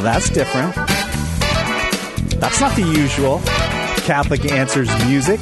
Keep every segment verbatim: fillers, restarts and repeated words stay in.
that's different. That's not the usual Catholic Answers music.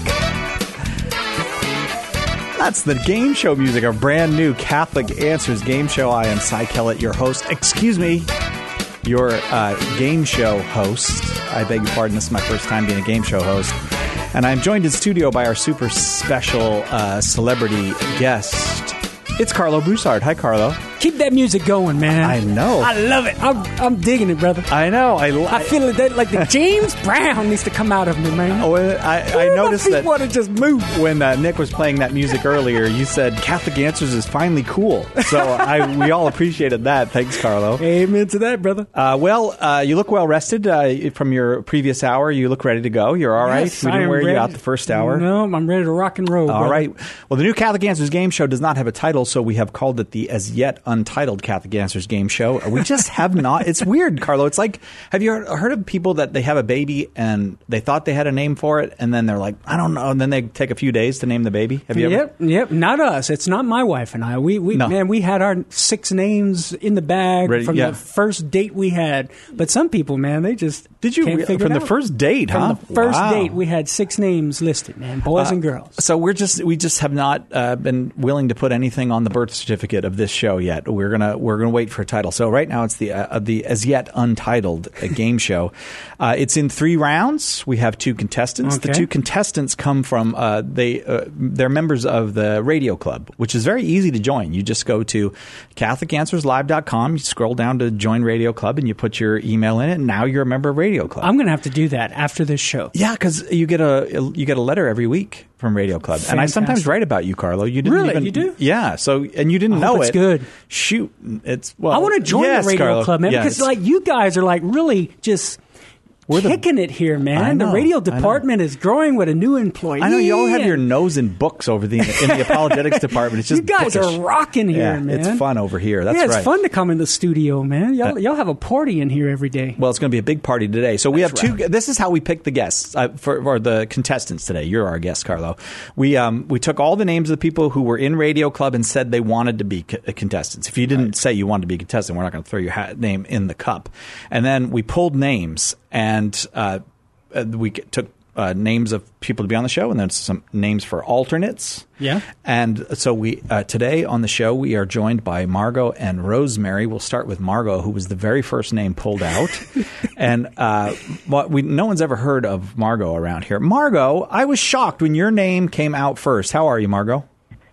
That's the game show music, our brand new Catholic Answers game show. I am Cy Kellett, your host. Excuse me, your uh, game show host. I beg your pardon, this is my first time being a game show host. And I'm joined in studio by our super special uh, celebrity guest. It's Carlo Broussard. Hi, Carlo. Keep that music going, man. I know. I love it. I'm, I'm digging it, brother. I know. I, li- I feel that like the James Brown needs to come out of me, man. Oh, I, I Ooh, noticed my feet that want to just move. When uh, Nick was playing that music earlier, you said Catholic Answers is finally cool. So I, we all appreciated that. Thanks, Carlo. Amen to that, brother. Uh, well, uh, you look well rested uh, from your previous hour. You look ready to go. You're all right. Yes, we didn't I am wear ready. you out the first hour. No, I'm ready to rock and roll. All brother. right. Well, the new Catholic Answers game show does not have a title, so we have called it the as yet untitled Catholic Answers game show. We just have not. It's weird, Carlo. It's like, have you heard of people that they have a baby and they thought they had a name for it, and then they're like, I don't know, and then they take a few days to name the baby? Have you Yep, ever? yep. Not us. It's not my wife and I. We, we No. man, we had our six names in the bag Ready- from yeah. the first date we had. But some people, man, they just Did you can't re- figure from it the out. first date, From huh? the first Wow. date, we had six names listed, man, boys Uh, and girls. So we're just we just have not uh, been willing to put anything on the birth certificate of this show yet. We're gonna we're gonna wait for a title. So right now it's the uh, the as yet untitled uh, game show. Uh, it's in three rounds. We have two contestants. The Okay. two contestants come from uh, they uh, they're members of the Radio Club, which is very easy to join. You just go to Catholic Answers Live dot com. You scroll down to Join Radio Club, and you put your email in it. And now you're a member of Radio Club. I'm going to have to do that after this show. Yeah, because you get a you get a letter every week from Radio Club, and I sometimes Fantastic. write about you, Carlo. You didn't Really? even, You do? Yeah. So and you didn't I know hope it's it. good. Shoot, it's well. I want to join yes, the Radio Carlo. Club, man, Yes. because like you guys are like really just We're the- kicking it here, man. I know, the radio I know. department is growing with a new employee. I know you all have your and nose in books over the in the apologetics department. It's just you guys bookish. are rocking here, yeah, man. It's fun over here. That's yeah, it's right. fun to come in the studio, man. Y'all, Uh, y'all have a party in here every day. Well, it's going to be a big party today. So we That's have two. This is how we pick the guests uh, for, for the contestants today. You're our guest, Carlo. We um, we took all the names of the people who were in Radio Club and said they wanted to be co- contestants. If you didn't right. say you wanted to be a contestant, we're not going to throw your hat, name in the cup. And then we pulled names and uh, we took uh, names of people to be on the show, and then some names for alternates. Yeah. And so we uh, today on the show we are joined by Margot and Rosemary. We'll start with Margot, who was the very first name pulled out, and uh, what we no one's ever heard of Margot around here. Margot, I was shocked when your name came out first. How are you, Margot?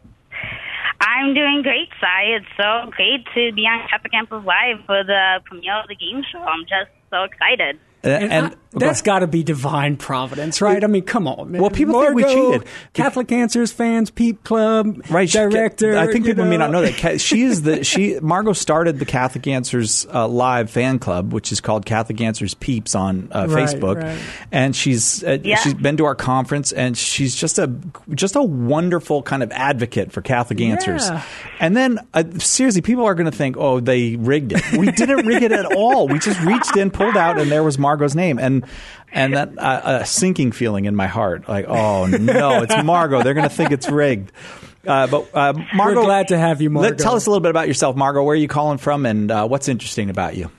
I'm doing great, Cy. It's so great to be on Catholic Campus Live for the premiere of the game show. I'm just so excited. And, and I, that's got to be divine providence, right? I mean, come on, man. Well, people Margot, think we cheated. Catholic Answers fans, Peep Club, right, director. I think people you know. may not know that she is the she. Margot started the Catholic Answers uh, Live fan club, which is called Catholic Answers Peeps on uh, Right, Facebook, right. and she's uh, Yeah. she's been to our conference, and she's just a just a wonderful kind of advocate for Catholic Answers. Yeah. And then uh, seriously, people are going to think, oh, they rigged it. We didn't rig it at all. We just reached in, pulled out, and there was Margot's name, and. And that uh, a sinking feeling in my heart, like, oh no, it's Margot. They're going to think it's rigged. Uh, but uh, Margot, We're glad to have you, Margot. Let, tell us a little bit about yourself, Margot. Where are you calling from, and uh, what's interesting about you?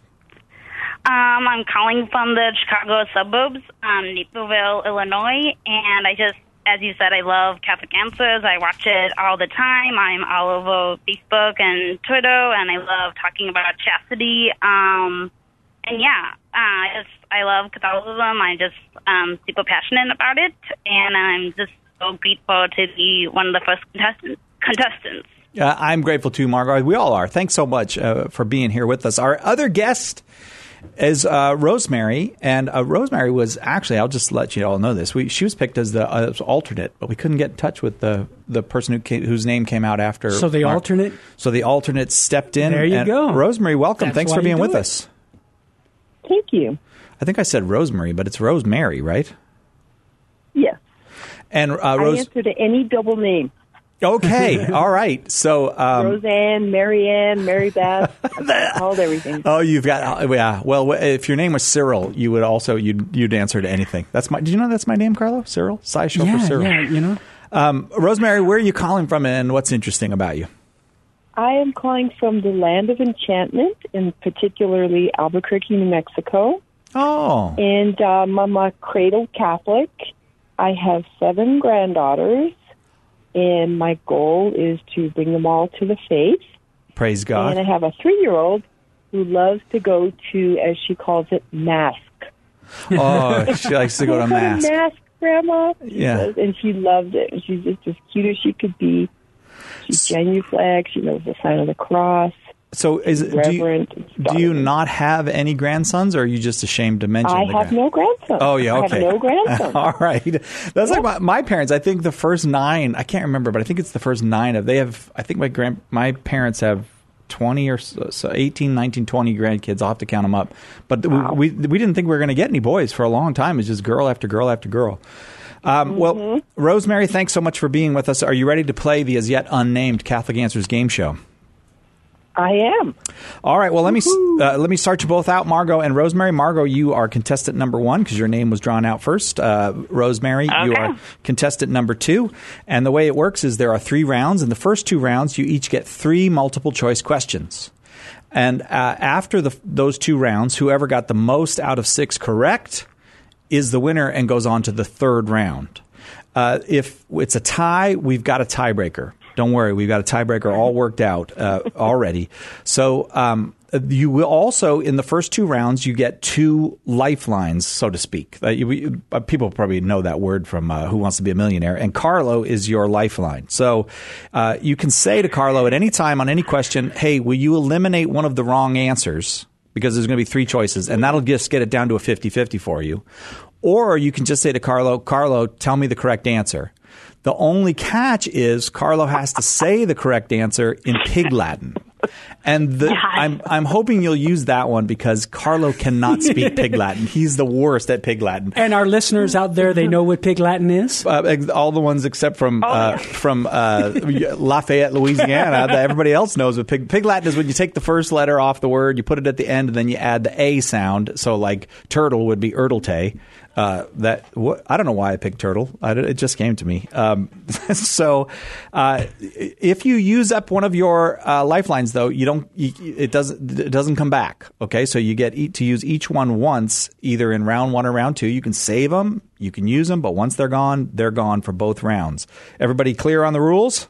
Um, I'm calling from the Chicago suburbs, um, Naperville, Illinois, and I just, as you said, I love Catholic Answers. I watch it all the time. I'm all over Facebook and Twitter, and I love talking about chastity. Um, and yeah, uh, I just I love Catholicism. I'm just um, super passionate about it, and I'm just so grateful to be one of the first contestants. contestants. Uh, I'm grateful too, Margot. We all are. Thanks so much uh, for being here with us. Our other guest is uh, Rosemary, and uh, Rosemary was actually, I'll just let you all know this, we, she was picked as the uh, alternate, but we couldn't get in touch with the, the person who came, whose name came out after. So the Mark. alternate? So the alternate stepped in. There you and go. Rosemary, welcome. That's Thanks why for being you do with it. us. Thank you. I think I said Rosemary, but it's Rosemary, right? Yes. And uh, I Rose. answer to any double name. Okay, all right. So, um, Roseanne, Marianne, Mary Beth, I've called everything. oh, you've got yeah. Well, if your name was Cyril, you would also you'd you'd answer to anything. That's my. Did you know that's my name, Carlo? Cyril, Cy Schultz Yeah, Cyril. yeah, you know. Um, Rosemary, where are you calling from, and what's interesting about you? I am calling from the land of enchantment, and particularly Albuquerque, New Mexico. Oh. And um, I'm a cradle Catholic. I have seven granddaughters, and my goal is to bring them all to the faith. Praise God. And I have a three-year-old who loves to go to, as she calls it, mass. Oh, she likes to go to mass. Mass, Grandma. Yeah. Does, and she loves it. She's just as cute as she could be. She's genuflex. She knows the sign of the cross. So, is do you, do you not have any grandsons, or are you just ashamed to mention? I the have grand- no grandsons. Oh, yeah, okay. I have no grandsons. All right, that's yeah. like my, my parents. I think the first nine. I can't remember, but I think it's the first nine of. They have. I think my grand. My parents have twenty or so, so eighteen, nineteen, twenty grandkids. I'll have to count them up. But wow. we, we we didn't think we were going to get any boys for a long time. It's just girl after girl after girl. Um, mm-hmm. Well, Rosemary, thanks so much for being with us. Are you ready to play the as yet unnamed Catholic Answers game show? I am. All right. Well, let me uh, let me start you both out, Margot and Rosemary. Margot, you are contestant number one because your name was drawn out first. Uh, Rosemary, okay. You are contestant number two. And the way it works is there are three rounds. In the first two rounds, you each get three multiple choice questions. And uh, after the, those two rounds, whoever got the most out of six correct is the winner and goes on to the third round. Uh, if it's a tie, we've got a tiebreaker. Don't worry, we've got a tiebreaker all worked out uh, already. So um, you will also, in the first two rounds, you get two lifelines, so to speak. Uh, you, uh, people probably know that word from uh, Who Wants to Be a Millionaire. And Carlo is your lifeline. So uh, you can say to Carlo at any time on any question, hey, will you eliminate one of the wrong answers? Because there's going to be three choices, and that'll just get it down to a fifty-fifty for you. Or you can just say to Carlo, Carlo, tell me the correct answer. The only catch is Carlo has to say the correct answer in Pig Latin. And the, I'm I'm hoping you'll use that one because Carlo cannot speak Pig Latin. He's the worst at Pig Latin. And our listeners out there, they know what Pig Latin is? Uh, all the ones except from oh, uh, yeah. from uh, Lafayette, Louisiana. Everybody else knows what Pig Pig Latin is. When you take the first letter off the word, you put it at the end, and then you add the A sound. So like turtle would be ertlte. Uh, that what, I don't know why I picked turtle. I, it just came to me. Um, so, uh, if you use up one of your uh, lifelines, though, you don't. You, it doesn't. It doesn't come back. Okay, so you get e- to use each one once, either in round one or round two. You can save them. You can use them, but once they're gone, they're gone for both rounds. Everybody clear on the rules?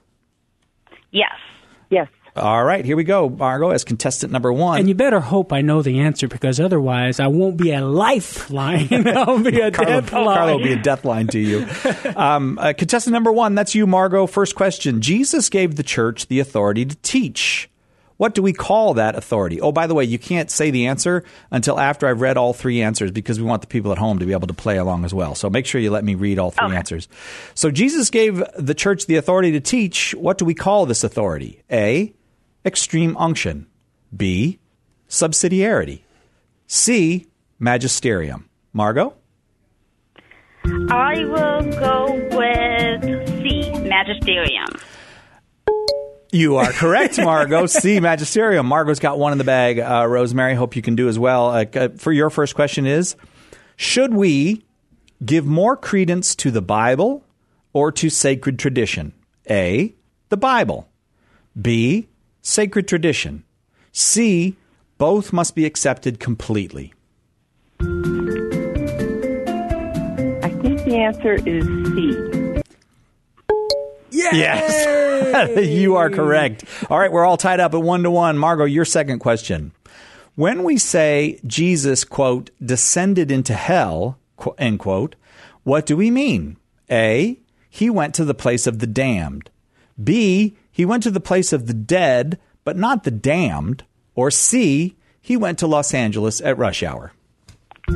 Yes. Yes. All right, here we go, Margot, as contestant number one. And you better hope I know the answer because otherwise I won't be a lifeline. I'll be a Carlo, death line. Carlo will be a death line to you. um, uh, contestant number one, that's you, Margot. First question. Jesus gave the church the authority to teach. What do we call that authority? Oh, by the way, you can't say the answer until after I've read all three answers because we want the people at home to be able to play along as well. So make sure you let me read all three okay. answers. So Jesus gave the church the authority to teach. What do we call this authority? A, extreme unction. B, subsidiarity. C, magisterium. Margot? I will go with C, magisterium. You are correct, Margot. C, magisterium. Margot's got one in the bag. Uh, Rosemary, hope you can do as well. Uh, for your first question is, should we give more credence to the Bible or to sacred tradition? A, the Bible. B, sacred tradition. C, both must be accepted completely. I think the answer is C. Yay! Yes, you are correct. All right, we're all tied up at one to one. Margot, your second question. When we say Jesus, quote, descended into hell, end quote, what do we mean? A, he went to the place of the damned. B, he went to the place of the dead, but not the damned. Or C, he went to Los Angeles at rush hour. uh,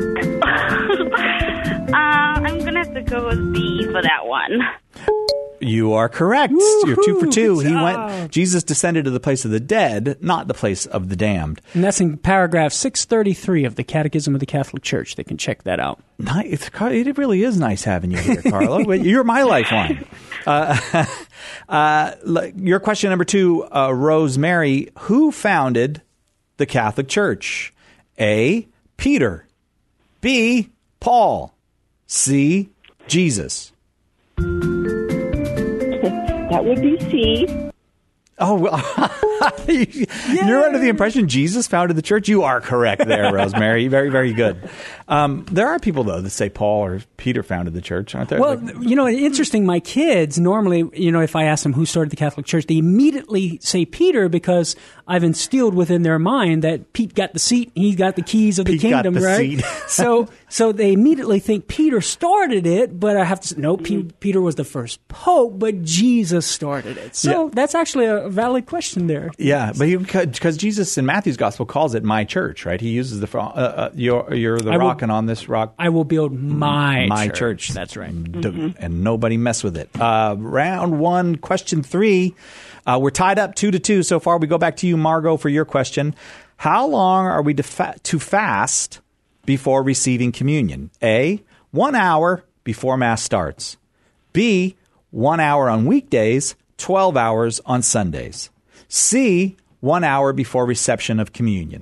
I'm going to have to go with B for that one. You are correct. Woo-hoo, You're two for two. He job. went. Jesus descended to the place of the dead, not the place of the damned. And that's in paragraph six thirty-three of the Catechism of the Catholic Church. They can check that out. Nice. It really is nice having you here, Carlo. You're my lifeline. Uh, uh, your question number two, uh, Rosemary. Who founded the Catholic Church? A, Peter. B, Paul. C, Jesus. That would be C. Oh, well, you're under the impression Jesus founded the church? You are correct there, Rosemary. Very, very good. Um, there are people, though, that say Paul or Peter founded the church, aren't there? Well, like, you know, interesting, my kids, normally, you know, if I ask them who started the Catholic Church, they immediately say Peter because I've instilled within their mind that Pete got the seat, he got the keys of the Pete kingdom, got the right? seat. so so they immediately think Peter started it, but I have to say, no, P- Peter was the first pope, but Jesus started it. So Yeah. that's actually a valid question there. Yeah, but because Jesus in Matthew's gospel calls it my church, right? He uses the, uh, uh, you're, you're the I will- rock, and on this rock I will build my my church. church. That's right. D- and nobody mess with it. Uh, round one, question three. Uh, we're tied up two to two so far. We go back to you, Margot, for your question. How long are we to, fa- to fast before receiving communion? A, one hour before Mass starts. B, one hour on weekdays, twelve hours on Sundays. C, one hour before reception of communion.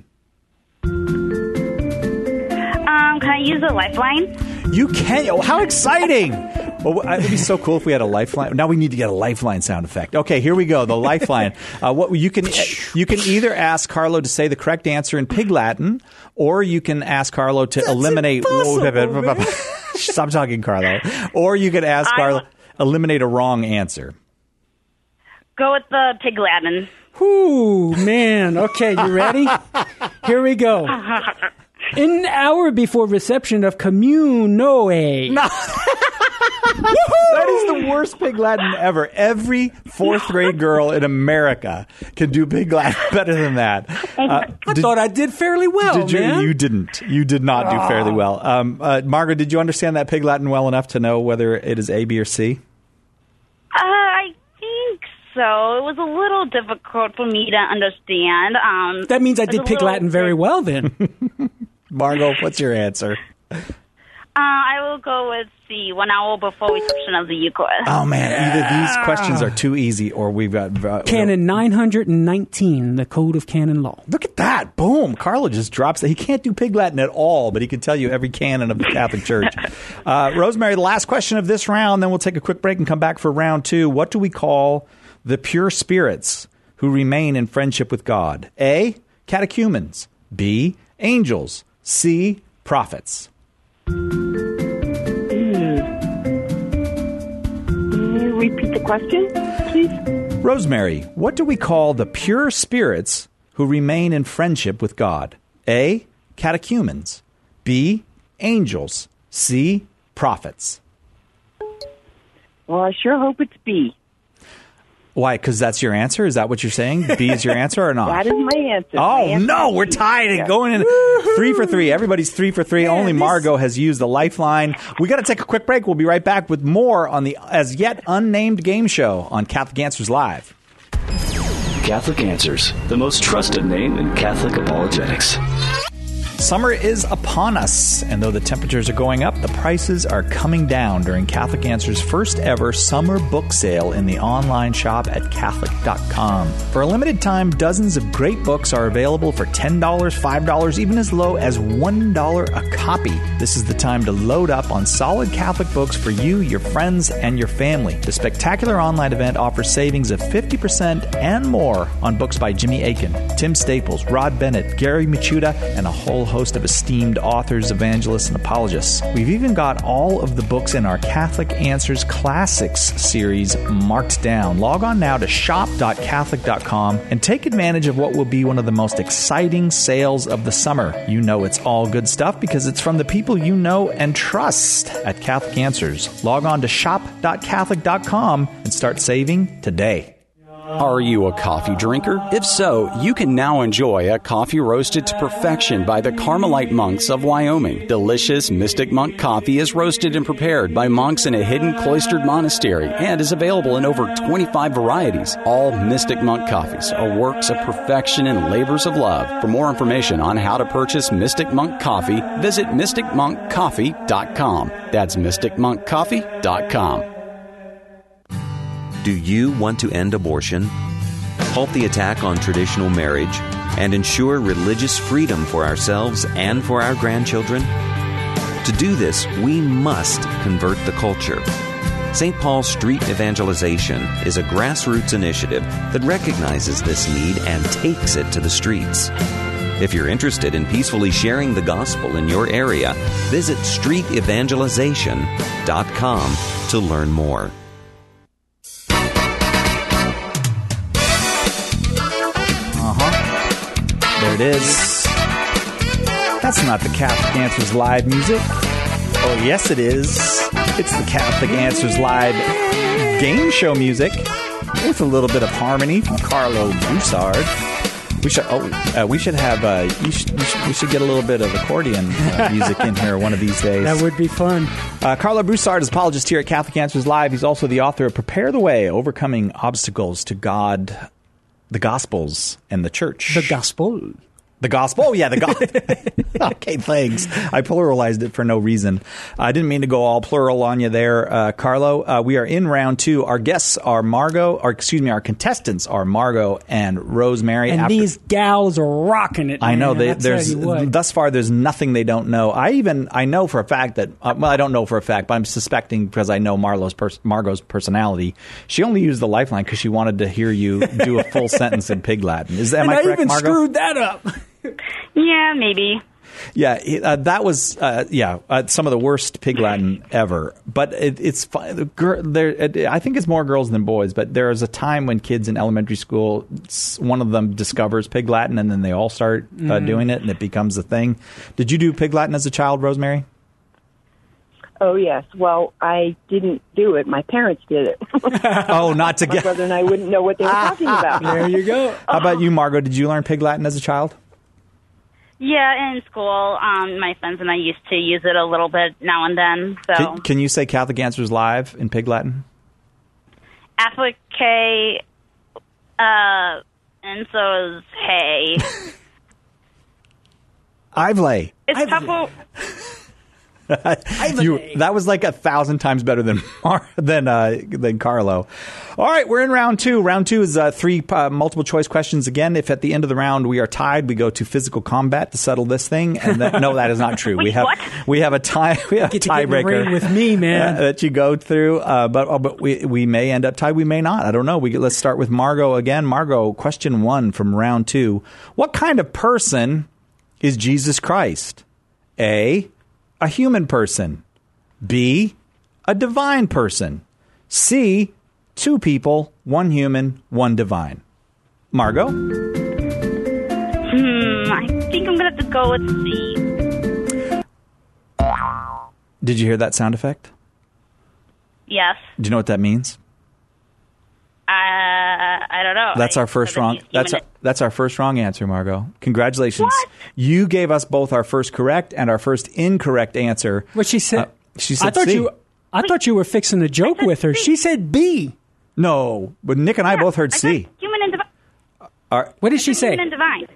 Um, can I use a lifeline? You can. Oh, how exciting! Well, it'd be so cool if we had a lifeline. Now we need to get a lifeline sound effect. Okay, here we go. The lifeline. Uh, what you can you can either ask Carlo to say the correct answer in Pig Latin, or you can ask Carlo to That's eliminate. impossible, Stop talking, Carlo. Or you could ask I Carlo will- eliminate a wrong answer. Go with the Pig Latin. Whoo, man. Okay, you ready? Here we go. An hour before reception of commune, no way. No. That is the worst Pig Latin ever. Every fourth grade girl in America can do Pig Latin better than that. Uh, I did, thought I did fairly well, did you? man. You didn't. You did not do fairly well. Um, uh, Margaret, did you understand that Pig Latin well enough to know whether it is A, B, or C? Uh, I think so. It was a little difficult for me to understand. Um, That means I it's did a Pig little Latin very bit- well then. Margot, what's your answer? Uh, I will go with C, one hour before reception of the Eucharist. Oh, man. Either these questions are too easy or we've got... Uh, Canon nine hundred nineteen, the Code of Canon Law. Look at that. Boom. Carlo just drops it. He can't do Pig Latin at all, but he can tell you every canon of the Catholic Church. Uh, Rosemary, the last question of this round, then we'll take a quick break and come back for round two. What do we call the pure spirits who remain in friendship with God? A, catechumens. B, angels. C, prophets. Can you repeat the question, please? Rosemary, what do we call the pure spirits who remain in friendship with God? A, catechumens. B, angels. C, prophets. Well, I sure hope it's B. Why? Because that's your answer? Is that what you're saying? B is your answer or not? That is my answer. My Oh, answer no, is we're B. tied and Yeah. going in three for three. Everybody's three for three. Only Margot has used the lifeline. We got to take a quick break. We'll be right back with more on the as yet unnamed game show on Catholic Answers Live. Catholic Answers, the most trusted name in Catholic apologetics. Summer is upon us, and though the temperatures are going up, the prices are coming down during Catholic Answers' first ever summer book sale in the online shop at Catholic dot com. For a limited time, dozens of great books are available for ten dollars, five dollars, even as low as one dollar a copy. This is the time to load up on solid Catholic books for you, your friends, and your family. The spectacular online event offers savings of fifty percent and more on books by Jimmy Akin, Tim Staples, Rod Bennett, Gary Michuta, and a whole host of esteemed authors, evangelists, and apologists. We've even got all of the books in our Catholic Answers Classics series marked down. Log on now to shop dot catholic dot com and take advantage of what will be one of the most exciting sales of the summer. You know it's all good stuff because it's from the people you know and trust at Catholic Answers. Log on to shop dot catholic dot com and start saving today. Are you a coffee drinker? If so, you can now enjoy a coffee roasted to perfection by the Carmelite monks of Wyoming. Delicious Mystic Monk coffee is roasted and prepared by monks in a hidden cloistered monastery and is available in over twenty-five varieties. All Mystic Monk coffees are works of perfection and labors of love. For more information on how to purchase Mystic Monk coffee, visit mystic monk coffee dot com. That's mystic monk coffee dot com. Do you want to end abortion, halt the attack on traditional marriage, and ensure religious freedom for ourselves and for our grandchildren? To do this, we must convert the culture. Saint Paul Street Evangelization is a grassroots initiative that recognizes this need and takes it to the streets. If you're interested in peacefully sharing the gospel in your area, visit street evangelization dot com to learn more. Uh-huh. There it is. That's not the Catholic Answers Live music. Oh, yes, it is. It's the Catholic Answers Live game show music with a little bit of harmony from Carlo Broussard. We should. Oh, uh, we should have. Uh, you should, you should, we should get a little bit of accordion uh, music in here one of these days. That would be fun. Uh, Carlo Broussard is apologist here at Catholic Answers Live. He's also the author of "Prepare the Way: Overcoming Obstacles to God, the Gospels, and the Church." The Gospel. The gospel? Oh, yeah, the gospel. Okay, thanks. I pluralized it for no reason. I didn't mean to go all plural on you there, uh, Carlo. Uh, we are in round two. Our guests are Margot, or excuse me, our contestants are Margot and Rosemary. And After, these gals are rocking it, man. I know. They, I tell there's you what. Thus far, there's nothing they don't know. I even, I know for a fact that, uh, well, I don't know for a fact, but I'm suspecting because I know Marlo's pers- Margot's personality. She only used the lifeline because she wanted to hear you do a full sentence in Pig Latin. Is, am and I correct, I even Margot? screwed that up. Yeah, maybe. Yeah, uh, that was uh, yeah uh, some of the worst Pig Latin ever. But it, it's fun. The gir- there. It, I think it's more girls than boys. But there is a time when kids in elementary school, one of them discovers Pig Latin, and then they all start uh, Mm. doing it, and it becomes a thing. Did you do Pig Latin as a child, Rosemary? Oh, yes. Well, I didn't do it. My parents did it. Oh, not to My get. brother and I wouldn't know what they were talking about. There you go. How about you, Margot? Did you learn Pig Latin as a child? Yeah, in school, um, my friends and I used to use it a little bit now and then. So, Can, can you say Catholic Answers Live in Pig Latin? Afrique, uh, and so is hey. Ivlay. It's couple. You, that was like a thousand times better than Mar- than uh, than Carlo. All right, we're in round two. Round two is uh, three uh, multiple choice questions again. If at the end of the round we are tied, we go to physical combat to settle this thing. And that, no, that is not true. we Wait, have what? we have a tie. We have Get a to get in the tiebreaker ring with me, man. uh, that you go through. Uh, but uh, but we we may end up tied. We may not. I don't know. We get, let's start with Margot again. Margot, question one from round two. What kind of person is Jesus Christ? A, a human person. B, a divine person. C, two people, one human, one divine. Margot? Hmm, I think I'm gonna have to go with C. Did you hear that sound effect? Yes. Do you know what that means? Uh, I don't know. That's I- our first so wrong. human- That's our, that's our first wrong answer, Margot. Congratulations. What? You gave us both our first correct and our first incorrect answer. What she said? Uh, she said I thought C. you. I thought you were fixing a joke with her. She said B. No, but Nick and I Yeah, both heard I C. said human and divine. All right. What did she say? Human and divine.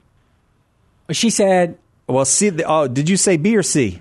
She said. Well, C. Oh, did you say B or C?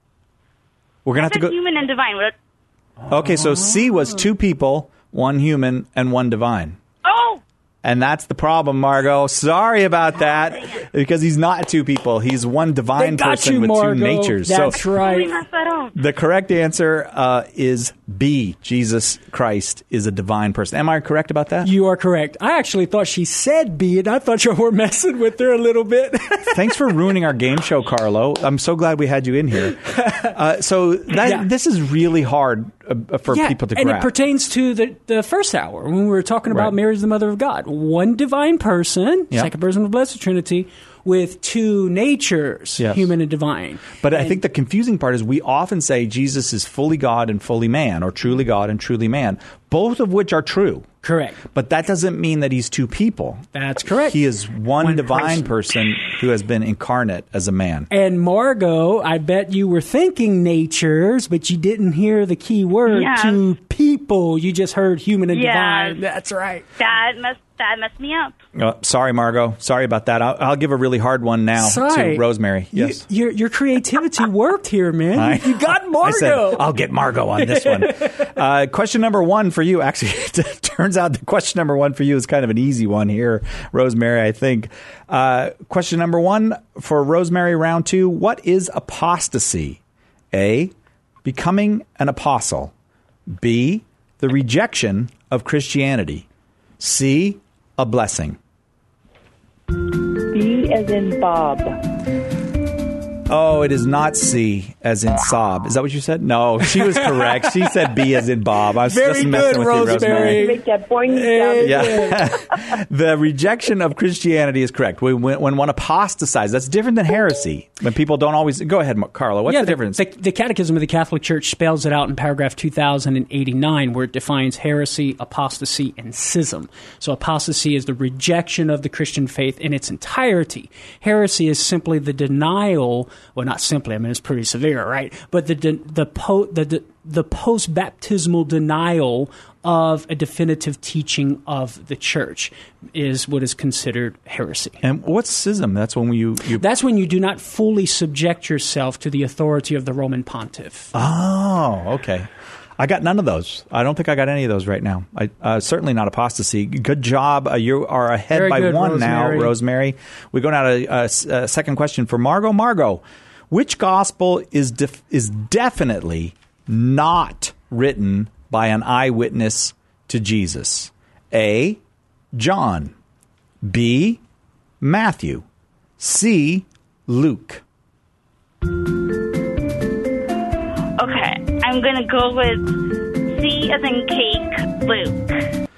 We're gonna I have to said go. human and divine. What- Okay, so C was two people, one human, and one divine. Oh, And that's the problem, Margot. Sorry about that, because he's not two people. He's one divine They got person you, with Margot. two natures. That's so we right. messed that up. the correct answer uh, is B. Jesus Christ is a divine person. Am I correct about that? You are correct. I actually thought she said B, and I thought you were messing with her a little bit. Thanks for ruining our game show, Carlo. I'm so glad we had you in here. Uh, so that, Yeah. this is really hard uh, for yeah, people to and grasp. it pertains to the, the first hour when we were talking about Right. Mary as the Mother of God. One divine person, Yeah. second person of the Blessed Trinity, with two natures, Yes. human and divine. But I And- think the confusing part is we often say Jesus is fully God and fully man, or truly God and truly man, both of which are true. Correct. But that doesn't mean that he's two people. That's correct. He is one, One divine person. person who has been incarnate as a man. And Margot, I bet you were thinking natures, but you didn't hear the key word Yeah. to people. You just heard human and Yeah. divine. That's right. that messed that messed me up. Uh, sorry, Margot. Sorry about that. I'll, I'll give a really hard one now Sorry. to Rosemary. You- Yes. your your creativity worked here, man. I- you got Margot. I said, I'll get Margot on this one. uh, question number one for you. Actually, it turns out the question number one for you is kind of an easy one here, Rosemary, I think. Uh, question number one for Rosemary, round two. What is apostasy? A, becoming an apostle. B, the rejection of Christianity? C, a blessing. B as in Bob. Oh, it is not C as in sob. Is that what you said? No, she was correct. She said B as in Bob. I was Very just good, messing with Rosemary. you, Rosemary. Make that boing sound. Yeah. The rejection of Christianity is correct. When, when, when one apostatizes, that's different than heresy. When people don't always... Go ahead, Carlo. What's yeah, the difference? The, the Catechism of the Catholic Church spells it out in paragraph two thousand eighty-nine, where it defines heresy, apostasy, and schism. So apostasy is the rejection of the Christian faith in its entirety. Heresy is simply the denial... Well, not simply. I mean, it's pretty severe, right? But the the po, the the post-baptismal denial of a definitive teaching of the church is what is considered heresy. And what's schism? That's when you, you... That's when you do not fully subject yourself to the authority of the Roman pontiff. Oh, okay. I got none of those. I don't think I got any of those right now. I, uh, certainly not apostasy. Good job. Uh, you are ahead Very by good, one Rosemary. now, Rosemary. We go now to a, a, a second question for Margot. Margot, which gospel is def- is definitely not written by an eyewitness to Jesus? A, John. B, Matthew. C, Luke. Okay, I'm going to go with C as in cake, Luke.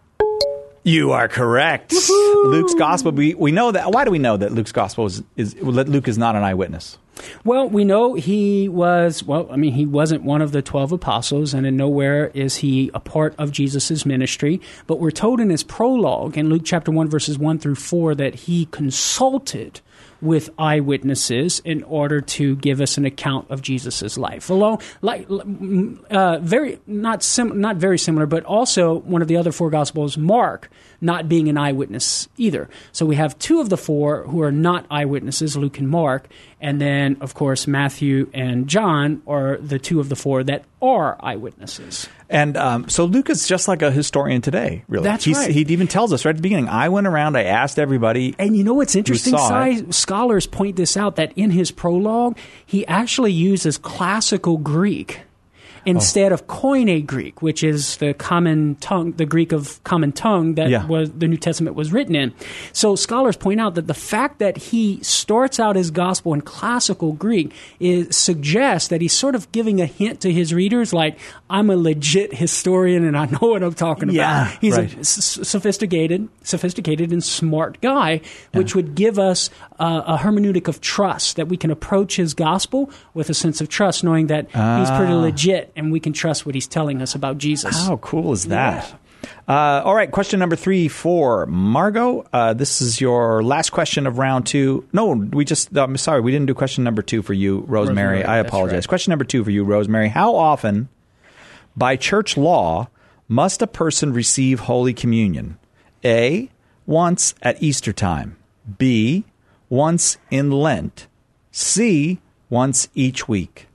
You are correct. Woo-hoo! Luke's gospel. We we know that. Why do we know that Luke's gospel is, is that Luke is not an eyewitness? Well, we know he was, well, I mean, he wasn't one of the twelve apostles, and in nowhere is he a part of Jesus' ministry. But we're told in his prologue, in Luke chapter one, verses one through four, that he consulted with eyewitnesses in order to give us an account of Jesus' life. Along, like, uh, very not sim- not very similar, but also one of the other four Gospels, Mark, not being an eyewitness either. So we have two of the four who are not eyewitnesses, Luke and Mark, and then, of course, Matthew and John are the two of the four that are eyewitnesses. And um, so Luke is just like a historian today, really. That's He's, right. He even tells us right at the beginning, I went around, I asked everybody. And you know what's interesting, saw Si? Scholars point this out, that in his prologue, he actually uses classical Greek instead oh. of Koine Greek, which is the common tongue, the Greek of common tongue that yeah. was the New Testament was written in. So scholars point out that the fact that he starts out his gospel in classical Greek is suggests that he's sort of giving a hint to his readers, like, I'm a legit historian and I know what I'm talking about. Yeah, he's right. a s- sophisticated, sophisticated and smart guy, which yeah. would give us uh, a hermeneutic of trust, that we can approach his gospel with a sense of trust, knowing that ah. he's pretty legit and we can trust what he's telling us about Jesus. How cool is that? Yeah. Uh, all right, question number three for Margot. Uh, this is your last question of round two. No, we just, I'm sorry, we didn't do question number two for you, Rosemary. Rosemary, I that's apologize. right. Question number two for you, Rosemary. How often, by church law, must a person receive Holy Communion? A, once at Easter time. B, once in Lent. C, once each week.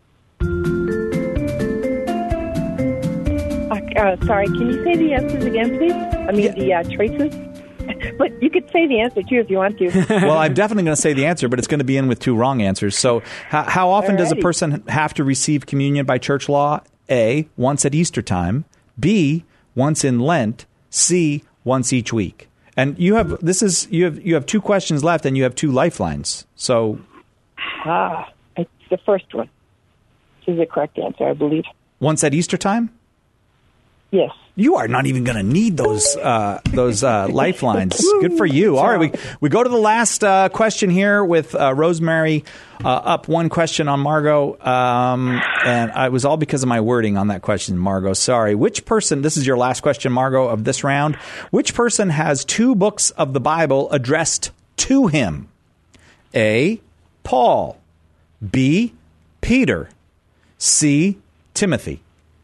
Uh, sorry, can you say the answers again, please? I mean, Yeah. the uh, choices? But you could say the answer, too, if you want to. Well, I'm definitely going to say the answer, but it's going to be in with two wrong answers. So how, how often does a Alrighty. person have to receive communion by church law? A, once at Easter time. B, once in Lent. C, once each week. And you have this is you have you have two questions left, and you have two lifelines. So Ah, it's the first one. This is the correct answer, I believe. once at Easter time? Yes. You are not even going to need those uh, those uh, lifelines. Good for you. All right, we we go to the last uh, question here with uh, Rosemary uh, up one question on Margot, um, and it was all because of my wording on that question, Margot. Sorry. Which person? This is your last question, Margot, of this round. Which person has two books of the Bible addressed to him? A, Paul. B, Peter. C, Timothy.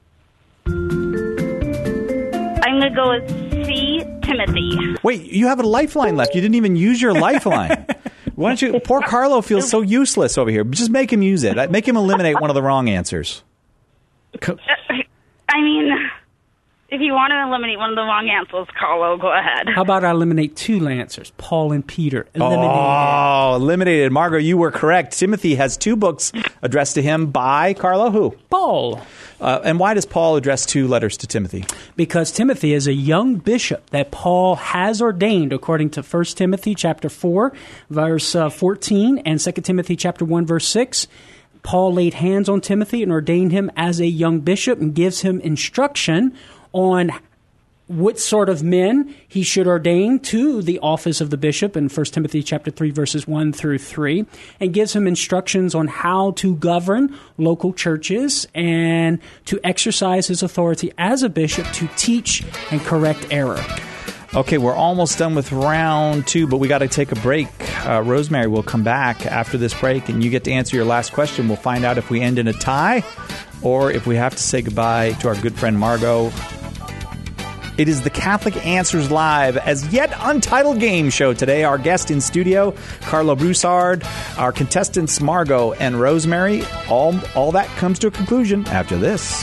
I'm going to go with C, Timothy. Wait, you have a lifeline left. You didn't even use your lifeline. Why don't you? Poor Carlo feels so useless over here. Just make him use it. Make him eliminate one of the wrong answers. I mean, if you want to eliminate one of the wrong answers, Carlo, go ahead. How about I eliminate two Lancers, Paul and Peter? Eliminated. Oh, eliminated. Margot, you were correct. Timothy has two books addressed to him by, Carlo, who? Paul. Uh, and why does Paul address two letters to Timothy? Because Timothy is a young bishop that Paul has ordained, according to First Timothy chapter four, verse uh, fourteen, and Second Timothy chapter one, verse six. Paul laid hands on Timothy and ordained him as a young bishop and gives him instruction on what sort of men he should ordain to the office of the bishop in First Timothy chapter three, verses one through three, and gives him instructions on how to govern local churches and to exercise his authority as a bishop to teach and correct error. Okay, we're almost done with round two, but we got to take a break. Uh, Rosemary will come back after this break, and you get to answer your last question. We'll find out if we end in a tie or if we have to say goodbye to our good friend Margot. It is the Catholic Answers Live as yet untitled game show today. Our guest in studio, Carlo Broussard, our contestants, Margot and Rosemary. All, all that comes to a conclusion after this.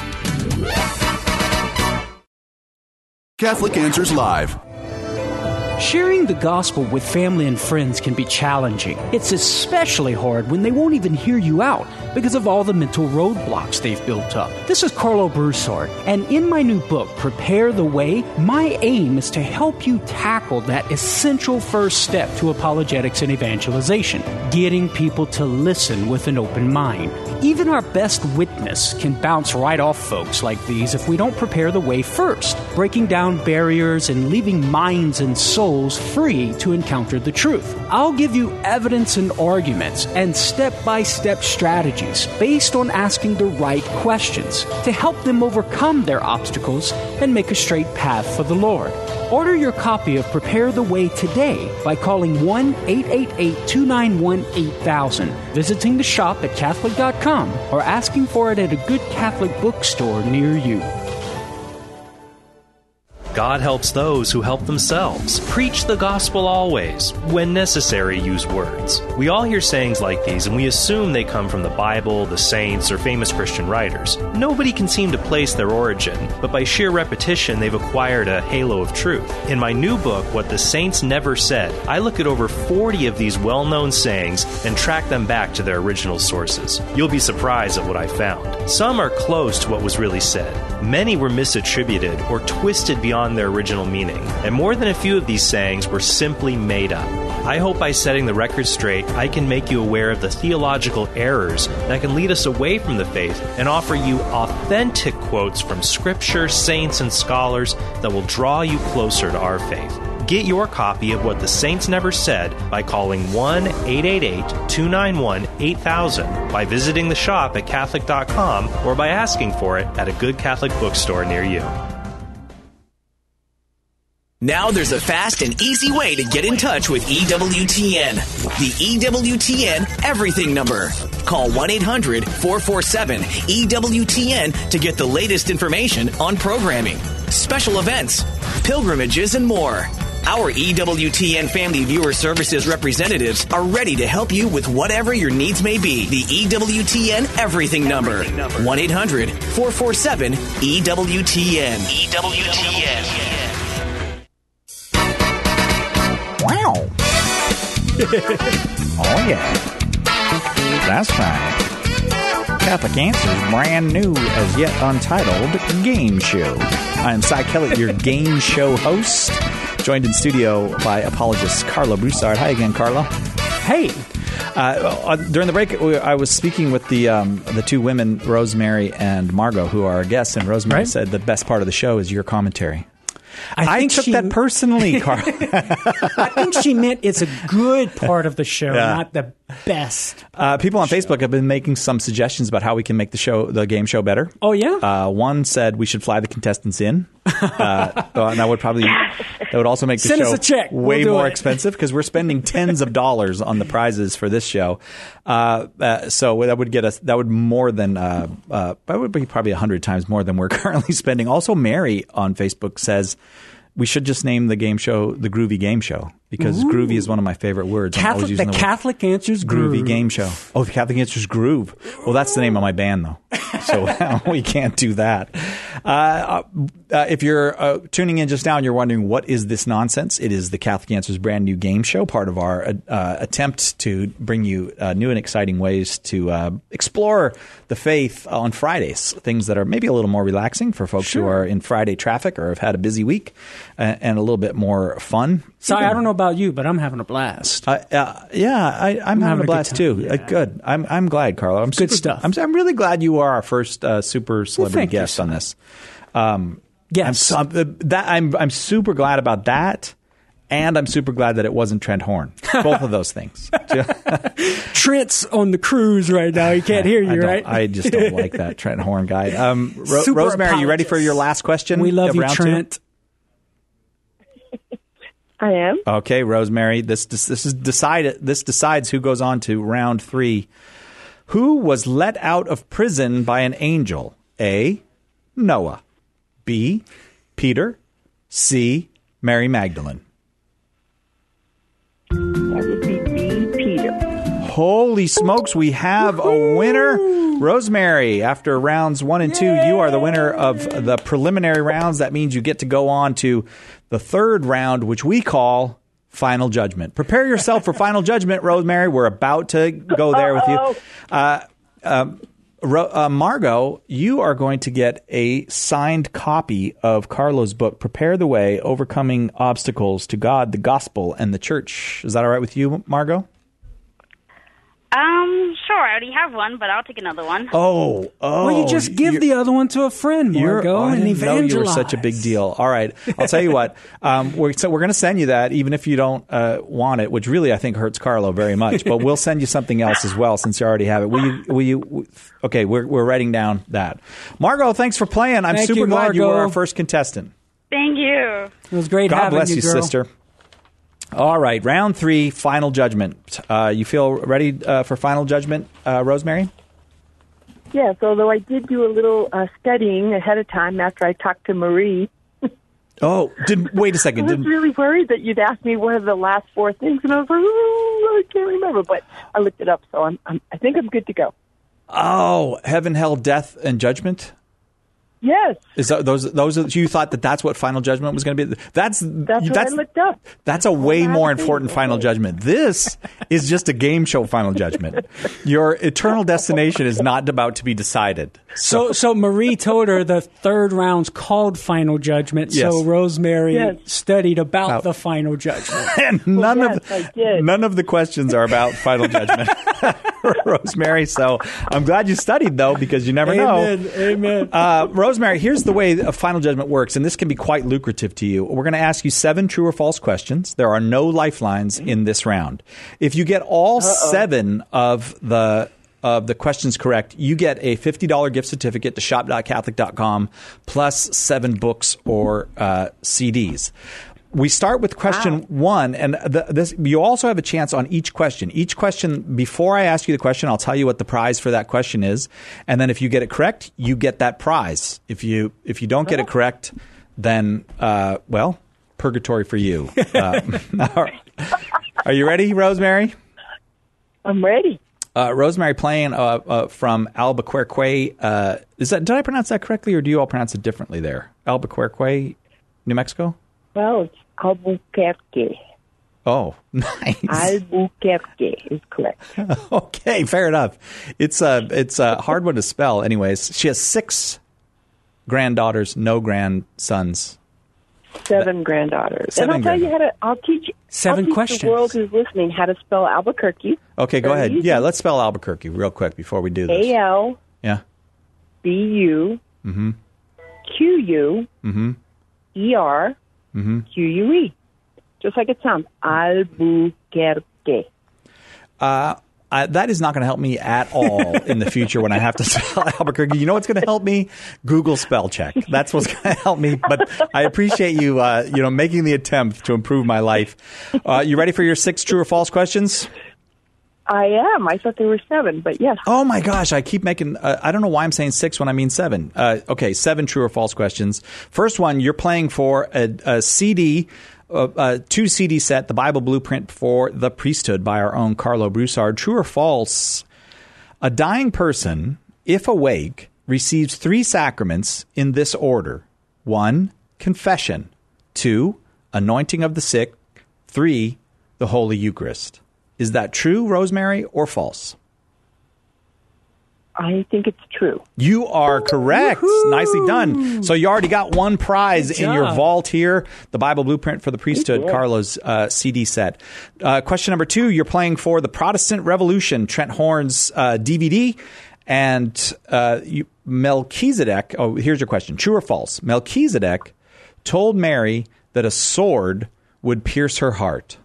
Catholic Answers Live. Sharing the gospel with family and friends can be challenging. It's especially hard when they won't even hear you out because of all the mental roadblocks they've built up. This is Carlo Broussard, and in my new book, Prepare the Way, my aim is to help you tackle that essential first step to apologetics and evangelization, getting people to listen with an open mind. Even our best witness can bounce right off folks like these if we don't prepare the way first, breaking down barriers and leaving minds and souls free to encounter the truth. I'll give you evidence and arguments and step-by-step strategies based on asking the right questions to help them overcome their obstacles and make a straight path for the Lord. Order your copy of Prepare the Way today by calling one eight eight eight, two nine one, eight thousand, visiting the shop at Catholic dot com, or asking for it at a good Catholic bookstore near you. God helps those who help themselves. Preach the gospel always. When necessary, use words. We all hear sayings like these, and we assume they come from the Bible, the saints, or famous Christian writers. Nobody can seem to place their origin, but by sheer repetition, they've acquired a halo of truth. In my new book, What the Saints Never Said, I look at over forty of these well-known sayings and track them back to their original sources. You'll be surprised at what I found. Some are close to what was really said. Many were misattributed or twisted beyond their original meaning, and more than a few of these sayings were simply made up. I hope by setting the record straight, I can make you aware of the theological errors that can lead us away from the faith and offer you authentic quotes from Scripture, saints, and scholars that will draw you closer to our faith. Get your copy of What the Saints Never Said by calling one eight eight eight, two nine one, eight thousand, by visiting the shop at Catholic dot com, or by asking for it at a good Catholic bookstore near you. Now there's a fast and easy way to get in touch with E W T N. The E W T N Everything number. Call one eight hundred, four four seven, E W T N to get the latest information on programming, special events, pilgrimages, and more. Our E W T N Family Viewer Services representatives are ready to help you with whatever your needs may be. The E W T N Everything number. one eight hundred, four four seven, E W T N. E W T N. Wow. Oh, yeah. That's right. Catholic Answers, brand new, as yet untitled, game show. I am Cy Kellett, your game show host, joined in studio by apologist Carlo Broussard. Hi again, Carlo. Hey. Uh, during the break, I was speaking with the um, the two women, Rosemary and Margot, who are our guests, and Rosemary right. said the best part of the show is your commentary. I, I took she, that personally, Carl. I think she meant it's a good part of the show, yeah. not the best. Uh, people on show. Facebook have been making some suggestions about how we can make the show, the game show, better. Oh yeah. Uh, one said we should fly the contestants in. Uh, and that would probably that would also make the Send show us a check. way we'll more it. expensive because we're spending tens of dollars on the prizes for this show. Uh, uh, so that would get us. That would more than. Uh, uh, that would be probably a hundred times more than we're currently spending. Also, Mary on Facebook says we should just name the game show the Groovy Game Show. because Ooh. groovy is one of my favorite words. I'm always Catholic, using the the word Catholic Answers groovy Groove. game show. Oh, the Catholic Answers Groove. Well, that's the name of my band, though. So we can't do that. Uh, uh, if you're uh, tuning in just now and you're wondering what is this nonsense, it is the Catholic Answers brand new game show, part of our uh, attempt to bring you uh, new and exciting ways to uh, explore the faith on Fridays, things that are maybe a little more relaxing for folks Sure. who are in Friday traffic or have had a busy week, uh, and a little bit more fun. Sorry, I don't know about you, but I'm having a blast. Uh, uh, yeah, I, I'm, I'm having, having a a blast good too. time. Uh, Yeah. good. I'm I'm glad, Carlo. I'm Good super, stuff. I'm, I'm really glad you are our first uh, super celebrity thank you, guest sir. on this. Um, Yes. I'm, so, uh, that I'm I'm super glad about that, and I'm super glad that it wasn't Trent Horn. Both of those things. Trent's on the cruise right now. He can't hear you, I don't- right? I just don't like that Trent Horn guy. Um, Ro- Super Rosemary, you ready for apologist. your last question? We love of you, round two? Trent. I am. Okay, Rosemary. This this, this is decide this decides who goes on to round three. Who was let out of prison by an angel? A. Noah. B. Peter. C. Mary Magdalene. That would be B, Peter. Holy smokes, we have a winner. Rosemary, after rounds one and two, you are the winner of the preliminary rounds. That means you get to go on to the third round, which we call Final Judgment. Prepare yourself for Final Judgment, Rosemary. We're about to go there with you. Uh, um, Ro- uh, Margot, you are going to get a signed copy of Carlo's book, Prepare the Way, Overcoming Obstacles to God, the Gospel, and the Church. Is that all right with you, Margot? Um, sure. I already have one, but I'll take another one. Oh, oh. Well, you just give the other one to a friend, You're, Margot, oh, I and didn't know evangelize. you were such a big deal. All right. I'll tell you what. Um, we're, so we're going to send you that, even if you don't uh, want it, which really I think hurts Carlo very much. But we'll send you something else as well, since you already have it. Will you? Will you? Okay, we're we're writing down that. Margot, thanks for playing. I'm Thank super you, glad you were Margot. our first contestant. Thank you. It was great God having bless you, you, girl. sister. All right, round three, Final Judgment. Uh, you feel ready uh, for Final Judgment, uh, Rosemary? Yes, although I did do a little uh, studying ahead of time after I talked to Marie. Oh, did wait a I second. was Didn't, really worried that you'd ask me what are the last four things, and I was like, oh, I can't remember. But I looked it up, so I'm, I'm, I think I'm good to go. oh, heaven, hell, death, and judgment? Yes, Is that, those those are, you thought that that's what Final Judgment was going to be? That's that's what that's I looked up. that's a way All more right, important okay. Final Judgment. This is just a game show Final Judgment. Your eternal destination is not about to be decided. So, so Marie told her the third round's called Final Judgment. Yes. So Rosemary Yes. studied about About- the Final Judgment. And none yes, of I did. none of the questions are about Final Judgment, Rosemary. So I'm glad you studied though, because you never know. Amen. Amen. Uh, Rosemary, here's the way a Final Judgment works, and this can be quite lucrative to you. We're going to ask you seven true or false questions. There are no lifelines in this round. If you get all Uh-oh. seven of the of the questions correct, you get a fifty dollars gift certificate to shop dot catholic dot com plus seven books or uh, C Ds. We start with question one, and the, this, you also have a chance on each question. Each question, before I ask you the question, I'll tell you what the prize for that question is, and then if you get it correct, you get that prize. If you if you don't get it correct, then uh, well, purgatory for you. Uh, all right. Are you ready, Rosemary? I'm ready. Uh, Rosemary playing uh, uh, from Albuquerque. Uh, is that did I pronounce that correctly, or do you all pronounce it differently there? Albuquerque, New Mexico. Well, it's Albuquerque. Oh, nice. Albuquerque is correct. Okay, fair enough. It's a it's a hard one to spell. Anyways, she has six granddaughters, no grandsons. Seven granddaughters. Seven and I'll tell you how to, I'll teach, Seven I'll teach questions. the world who's listening how to spell Albuquerque. Okay, go Very ahead. easy. Yeah, let's spell Albuquerque real quick before we do this. A L Yeah. B U Mm-hmm. Q U Mm-hmm. E R Mm-hmm. Q U E. Just like it sounds. Albuquerque. Uh, I, that is not going to help me at all in the future when I have to spell Albuquerque. You know what's going to help me? Google spell check. That's what's going to help me. But I appreciate you, uh, you know, making the attempt to improve my life. Uh, you ready for your six true or false questions? I am. I thought there were seven, but yes. Oh my gosh, I keep making, uh, I don't know why I'm saying six when I mean seven. Uh, okay, seven true or false questions. First one, you're playing for a, a C D Uh, uh, two C D set, the Bible Blueprint for the Priesthood by our own Carlo Broussard. True or false? A dying person, if awake, receives three sacraments in this order. One, confession. Two, anointing of the sick. Three, the Holy Eucharist. Is that true, Rosemary, or false? I think it's true. You are correct. Woo-hoo! Nicely done. So you already got one prize in your vault here, the Bible Blueprint for the Priesthood, yeah. Carlo's uh, C D set. Uh, question number two, you're playing for the Protestant Revolution, Trent Horn's uh, D V D. And uh, you, Melchizedek, oh, here's your question. True or false? Melchizedek told Mary that a sword would pierce her heart.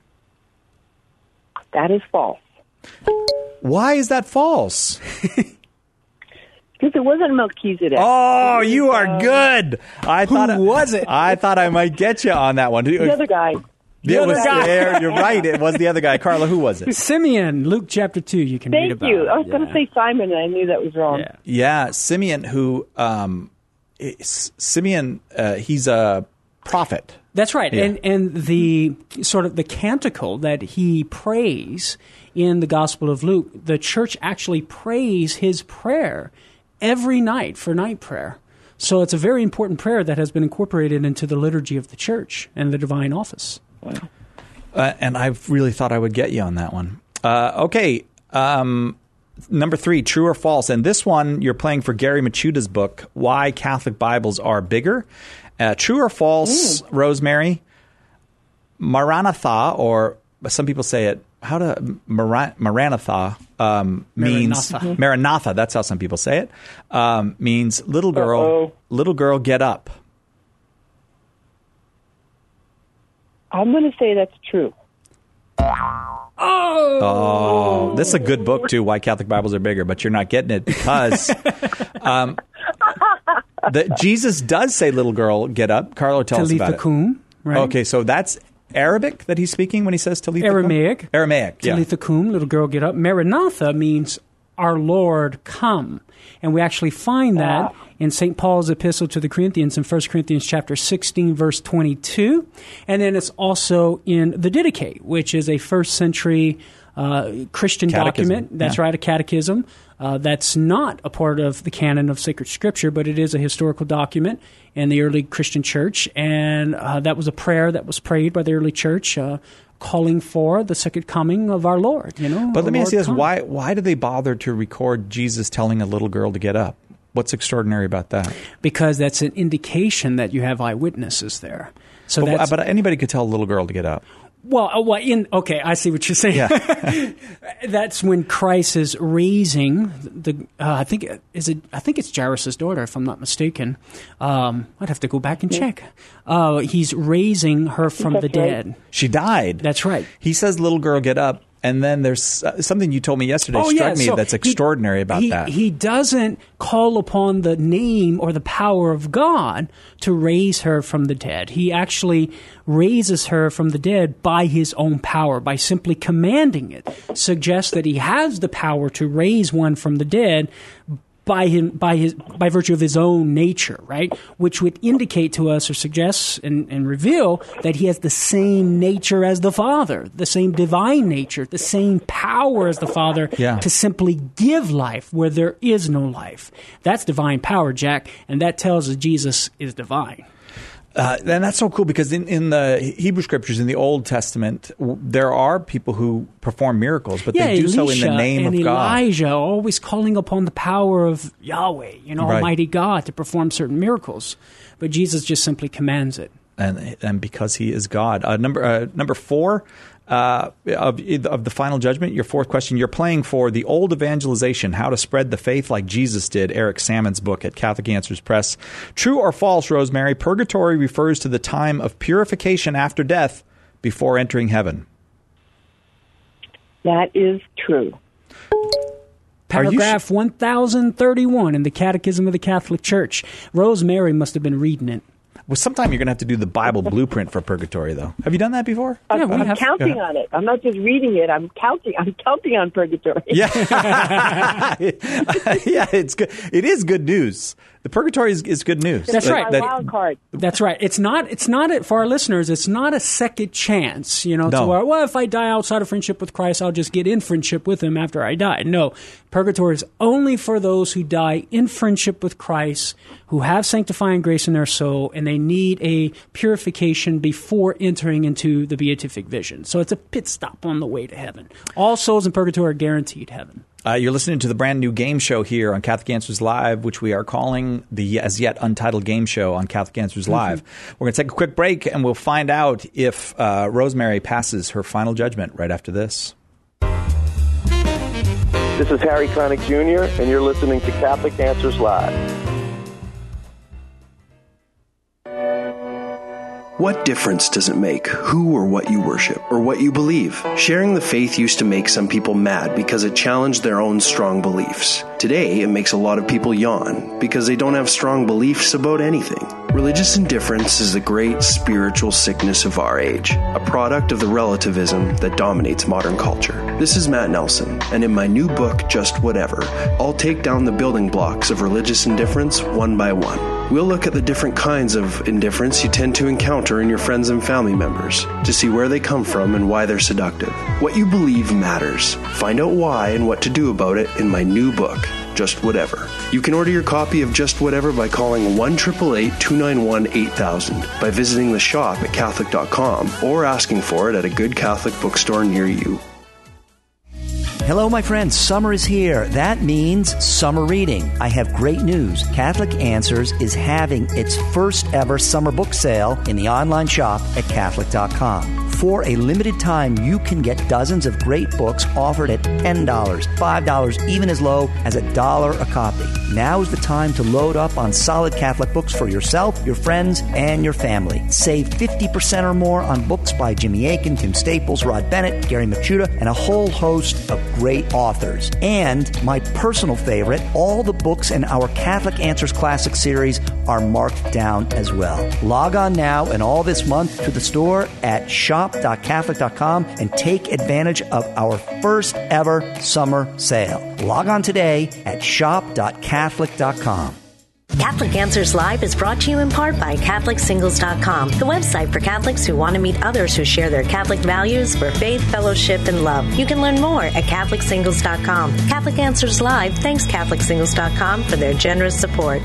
That is false. Why is that false? Because it wasn't Melchizedek. Oh, you are good. I Who thought I, was it? I thought I might get you on that one. The other guy. The it other was guy. there. You're right. It was the other guy. Carla, who was it? Simeon, Luke chapter two. You can Thank read about. you. I was yeah. going to say Simon, and I knew that was wrong. Yeah, yeah Simeon, who um, is, Simeon, uh, he's a prophet. That's right. Yeah. And and the sort of the canticle that he prays in the Gospel of Luke, the church actually prays his prayer every night for night prayer. So it's a very important prayer that has been incorporated into the liturgy of the church and the divine office. Wow. Uh, and I really thought I would get you on that one. Uh, okay. Um, number three, true or false? And this one, you're playing for Gary Machuda's book, Why Catholic Bibles Are Bigger. Uh, true or false, Ooh. Rosemary? Maranatha, or some people say it, how to, Mar- Maranatha um, means, Maranatha. Maranatha, that's how some people say it, um, means little girl, Uh-oh. little girl, get up. I'm going to say that's true. Oh! Oh, this is a good book, too, Why Catholic Bibles Are Bigger, but you're not getting it because um, the, Jesus does say, little girl, get up. Carlo, tell us about it. Kum, right? Okay, so that's Arabic that he's speaking when he says Talitha Aramaic. Kum? Aramaic, yeah. Talitha Kum, little girl, get up. Maranatha means our Lord, come. And we actually find that in Saint Paul's epistle to the Corinthians in First Corinthians chapter sixteen, verse twenty-two. And then it's also in the Didache, which is a first century uh, Christian Catechism. document. That's yeah. right, a catechism. Uh, that's not a part of the canon of sacred scripture, but it is a historical document in the early Christian church. And uh, that was a prayer that was prayed by the early church, uh, calling for the second coming of our Lord. You know, but let me Lord ask you this: come. why why did they bother to record Jesus telling a little girl to get up? What's extraordinary about that? Because that's an indication that you have eyewitnesses there. So but, that's, but anybody could tell a little girl to get up. Well, uh, well, in okay, I see what you're saying. Yeah. That's when Christ is raising the. Uh, I think is it. I think it's Jairus' daughter, if I'm not mistaken. Um, I'd have to go back and check. Uh, he's raising her from That's the dead. Right. She died. That's right. He says, "Little girl, get up." And then there's uh, something you told me yesterday Oh, struck yeah. me So that's he- extraordinary about he, that. He doesn't call upon the name or the power of God to raise her from the dead. He actually raises her from the dead by his own power, by simply commanding it. Suggests that he has the power to raise one from the dead by him, by his, by virtue of his own nature, right? Which would indicate to us or suggest and, and reveal that he has the same nature as the Father, the same divine nature, the same power as the Father Yeah. to simply give life where there is no life. That's divine power, Jack, and that tells us Jesus is divine. Uh, and that's so cool because in, in the Hebrew Scriptures, in the Old Testament, w- there are people who perform miracles, but yeah, they do so in the Elisha name and of God. Elijah always calling upon the power of Yahweh, you know, Right. Almighty God, to perform certain miracles. But Jesus just simply commands it. And and because he is God. Uh, number uh, number four uh, of of the final judgment. Your fourth question. You're playing for the Old Evangelization: How to Spread the Faith Like Jesus Did. Eric Salmon's book at Catholic Answers Press. True or false, Rosemary? Purgatory refers to the time of purification after death before entering heaven. That is true. Paragraph one thousand thirty-one in the Catechism of the Catholic Church. Rosemary must have been reading it. Well, sometime you're going to have to do the Bible bluept for purgatory, though. Have you done that before? Yeah, I'm, we I'm have- counting on it. I'm not just reading it. I'm counting. I'm counting on purgatory. Yeah, yeah, it's good. It is good news The purgatory is, is good news. That's That- right. that- Wild card. That's right. It's not. It's not a, for our listeners. It's not a second chance. You know, No. to where, well, if I die outside of friendship with Christ, I'll just get in friendship with Him after I die. No, purgatory is only for those who die in friendship with Christ, who have sanctifying grace in their soul, and they need a purification before entering into the beatific vision. So it's a pit stop on the way to heaven. All souls in purgatory are guaranteed heaven. Uh, you're listening to the brand new game show here on Catholic Answers Live, which we are calling the as yet untitled game show on Catholic Answers Live. Mm-hmm. We're going to take a quick break, and we'll find out if uh, Rosemary passes her final judgment right after this. This is Harry Connick Junior, and you're listening to Catholic Answers Live. What difference does it make who or what you worship or what you believe? Sharing the faith used to make some people mad because it challenged their own strong beliefs. Today, it makes a lot of people yawn because they don't have strong beliefs about anything. Religious indifference is the great spiritual sickness of our age, a product of the relativism that dominates modern culture. This is Matt Nelson, and in my new book, Just Whatever, I'll take down the building blocks of religious indifference one by one. We'll look at the different kinds of indifference you tend to encounter in your friends and family members to see where they come from and why they're seductive. What you believe matters. Find out why and what to do about it in my new book, Just Whatever. You can order your copy of Just Whatever by calling one eight eight eight, two nine one, eight thousand, by visiting the shop at Catholic dot com, or asking for it at a good Catholic bookstore near you. Hello, my friends. Summer is here. That means summer reading. I have great news. Catholic Answers is having its first ever summer book sale in the online shop at Catholic dot com. For a limited time, you can get dozens of great books offered at ten dollars, five dollars, even as low as a dollar a copy. Now is the time to load up on solid Catholic books for yourself, your friends, and your family. Save fifty percent or more on books by Jimmy Akin, Tim Staples, Rod Bennett, Gary Machuda, and a whole host of great authors. And my personal favorite, all the books in our Catholic Answers Classic series are marked down as well. Log on now and all this month to the store at shop dot catholic dot com and take advantage of our first ever summer sale. Log on today at shop dot catholic dot com. Catholic Answers Live is brought to you in part by Catholic Singles dot com, the website for Catholics who want to meet others who share their Catholic values for faith, fellowship, and love. You can learn more at Catholic Singles dot com. Catholic Answers Live thanks Catholic Singles dot com for their generous support.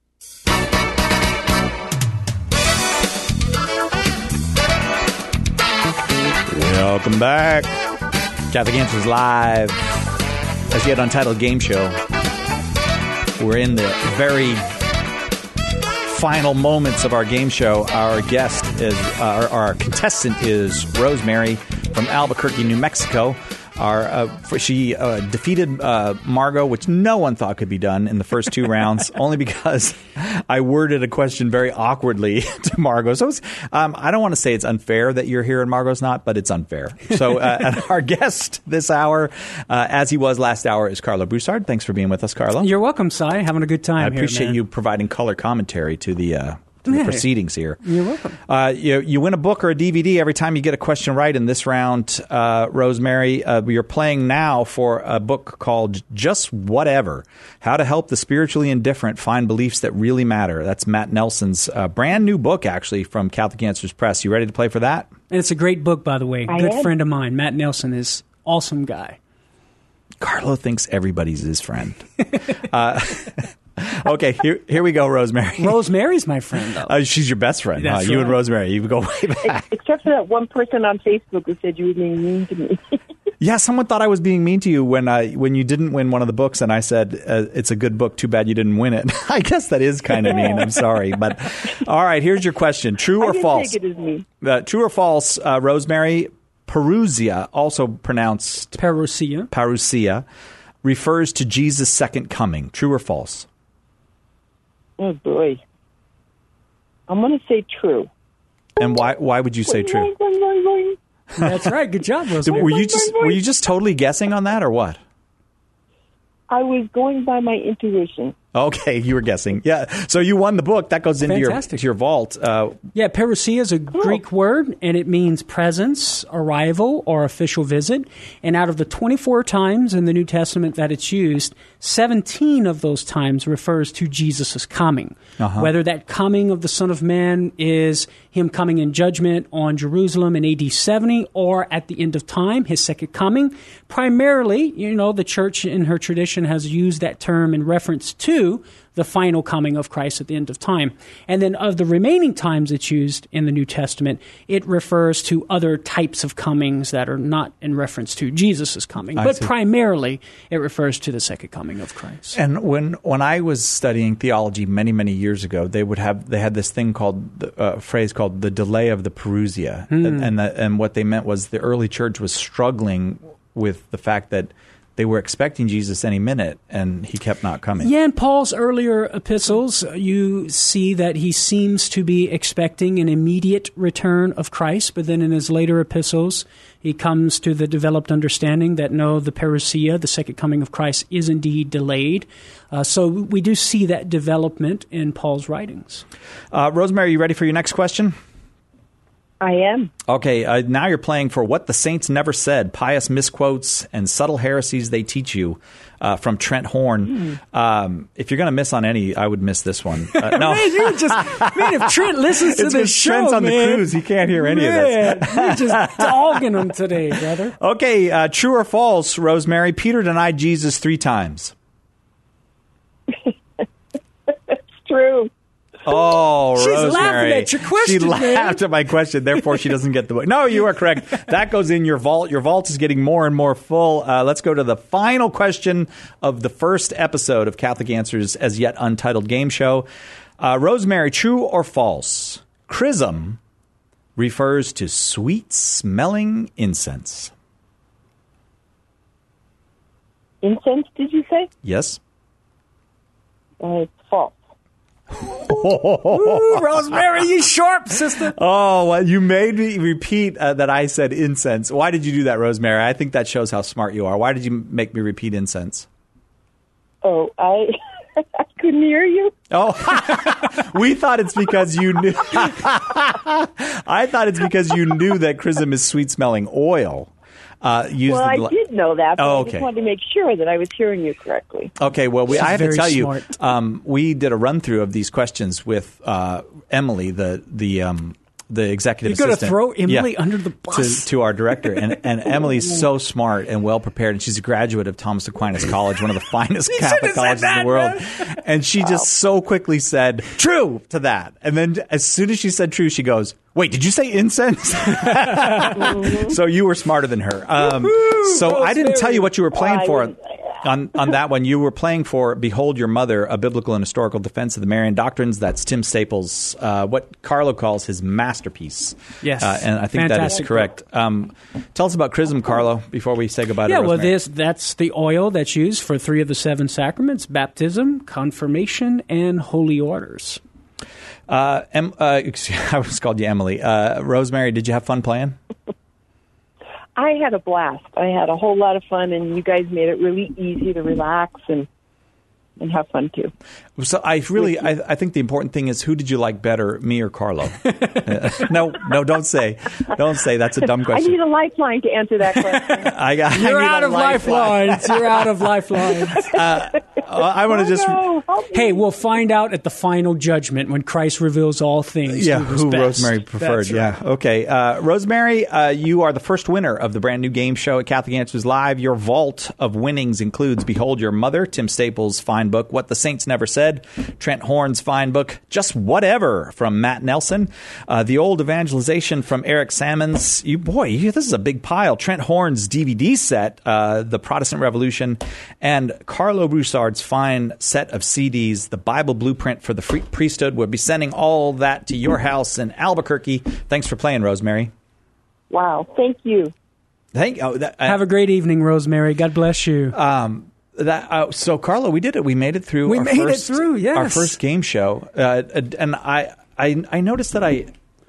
Welcome back. Catholic Answers Live, as yet untitled game show. We're in the very final moments of our game show. Our guest is, uh, our, our contestant is Rosemary from Albuquerque, New Mexico. Our, uh, she uh, defeated uh, Margot, which no one thought could be done in the first two rounds, only because I worded a question very awkwardly to Margot. So it's, um, I don't want to say it's unfair that you're here and Margot's not, but it's unfair. So uh, and our guest this hour, uh, as he was last hour, is Carlo Broussard. Thanks for being with us, Carlo. You're welcome, Cy. Having a good time I here, appreciate man. you providing color commentary to the uh, to the Yeah. proceedings here. You're welcome. Uh, you, you win a book or a D V D every time you get a question right in this round, uh, Rosemary. Uh, you're playing now for a book called Just Whatever, How to Help the Spiritually Indifferent Find Beliefs That Really Matter. That's Matt Nelson's uh, brand new book, actually, from Catholic Answers Press. You ready to play for that? And it's a great book, by the way. I Good am. friend of mine. Matt Nelson is awesome guy. Carlo thinks everybody's his friend. uh, okay, here here we go, Rosemary. Rosemary's my friend, though. Uh, she's your best friend. Huh? That's You and right. Rosemary, you go way back. Except for that one person on Facebook who said you were being mean to me. Yeah, someone thought I was being mean to you when I when you didn't win one of the books, and I said uh, it's a good book. Too bad you didn't win it. I guess that is kind of mean. I'm sorry, but all right. Here's your question: True I or didn't false? take it as mean. Uh, true or false? Uh, Rosemary, Parousia, also pronounced Parousia, Parousia, refers to Jesus' second coming. True or false? Oh, boy. I'm going to say true. And why why would you say true? Boing, boing, boing, boing. That's right. Good job, So Rosemary. were you just were you just totally guessing on that, or what? I was going by my intuition. Okay, you were guessing. Yeah, so you won the book. That goes into your, to your vault. Uh, yeah, parousia is a Greek word, and it means presence, arrival, or official visit. And out of the twenty-four times in the New Testament that it's used, seventeen of those times refers to Jesus' coming. Uh-huh. Whether that coming of the Son of Man is him coming in judgment on Jerusalem in A D seventy or at the end of time, his second coming. Primarily, you know, the church in her tradition has used that term in reference to the final coming of Christ at the end of time. And then of the remaining times it's used in the New Testament, it refers to other types of comings that are not in reference to Jesus' coming. I but see. Primarily, it refers to the second coming of Christ. And when when I was studying theology many, many years ago, they would have they had this thing called, a uh, phrase called the delay of the parousia. Hmm. And, and, the, and what they meant was the early church was struggling with the fact that they were expecting Jesus any minute, and he kept not coming. Yeah, in Paul's earlier epistles, you see that he seems to be expecting an immediate return of Christ, but then in his later epistles, he comes to the developed understanding that no, the parousia, the second coming of Christ, is indeed delayed. Uh, so we do see that development in Paul's writings. Uh, Rosemary, you ready for your next question? I am. Okay, uh, now you're playing for What the Saints Never Said, Pious Misquotes and Subtle Heresies They Teach You, uh, from Trent Horn. Mm. Um, if you're going to miss on any, I would miss this one. Uh, no. man, you just, man, if Trent listens to it's this show, Trent's on man, the cruise. He can't hear any man, of this. You're just dogging him today, brother. Okay, uh, true or false, Rosemary, Peter denied Jesus three times. It's true. Oh, She's Rosemary. laughing at your question, She man. laughed at my question, therefore she doesn't get the book. No, you are correct. That goes in your vault. Your vault is getting more and more full. Uh, let's go to the final question of the first episode of Catholic Answers as Yet Untitled Game Show. Uh, Rosemary, true or false? Chrism refers to sweet-smelling incense. Incense, did you say? Yes. Uh, it's false. Ooh, Rosemary, you sharp, sister. Oh, well, you made me repeat uh, that I said incense. Why did you do that, Rosemary? I think that shows how smart you are. Why did you make me repeat incense? Oh, I I couldn't hear you. Oh, we thought it's because you knew. I thought it's because you knew that chrism is sweet-smelling oil. Uh, well, I bl- did know that, but oh, I okay. just wanted to make sure that I was hearing you correctly. Okay, well, we, She's I have to very tell smart. you, um, we did a run-through of these questions with uh, Emily, the the um, the executive You're assistant. going to throw Emily Yeah, under the bus? to, to our director. And, and Emily's so smart and well-prepared, and she's a graduate of Thomas Aquinas College, one of the finest Catholic colleges in the world. And she just so quickly said, true, to that. And then as soon as she said true, she goes, wait, did you say incense? So you were smarter than her. Um, so I didn't tell you what you were playing Oh, I for. didn't- On, on that one, you were playing for Behold Your Mother, a biblical and historical defense of the Marian doctrines. That's Tim Staples, uh, what Carlo calls his masterpiece. Yes. Uh, and I think that Fantastic is correct. Um, tell us about Chrism, Carlo, before we say goodbye to Yeah, well, Rosemary. this that's the oil that's used for three of the seven sacraments: baptism, confirmation, and holy orders. Uh, em, uh, I was called you Emily. Uh, Rosemary, did you have fun playing? I had a blast. I had a whole lot of fun, and you guys made it really easy to relax and and have fun too. So I really, I, I think the important thing is, who did you like better, me or Carlo? Uh, no, no, don't say, don't say. That's a dumb I question. need a lifeline to answer that question. I got. You're I need out a of lifeline. lifelines. You're out of lifelines. Uh, I want to just. No, help me. Hey, we'll find out at the final judgment when Christ reveals all things. Yeah, who, was who best. Rosemary preferred. That's right. Yeah, okay. Uh, Rosemary, uh, you are the first winner of the brand new game show at Catholic Answers Live. Your vault of winnings includes Behold Your Mother, Tim Staples' fine book, What the Saints Never Said, Trent Horn's fine book, Just Whatever from Matt Nelson, uh, The Old Evangelization from Eric Sammons. You boy, you, this is a big pile. Trent Horn's D V D set, uh, The Protestant Revolution, and Carlo Broussard's fine set of C Ds, The Bible Blueprint for the Free Priesthood. We'll be sending all that to your house in Albuquerque. Thanks for playing, Rosemary. Wow, thank you. Thank oh, that, uh, Have a great evening, Rosemary. God bless you. um, that uh, so Carlo, we did it. We made it through. We our made it first, through, yes. our first game show, uh, and I, I, I noticed that I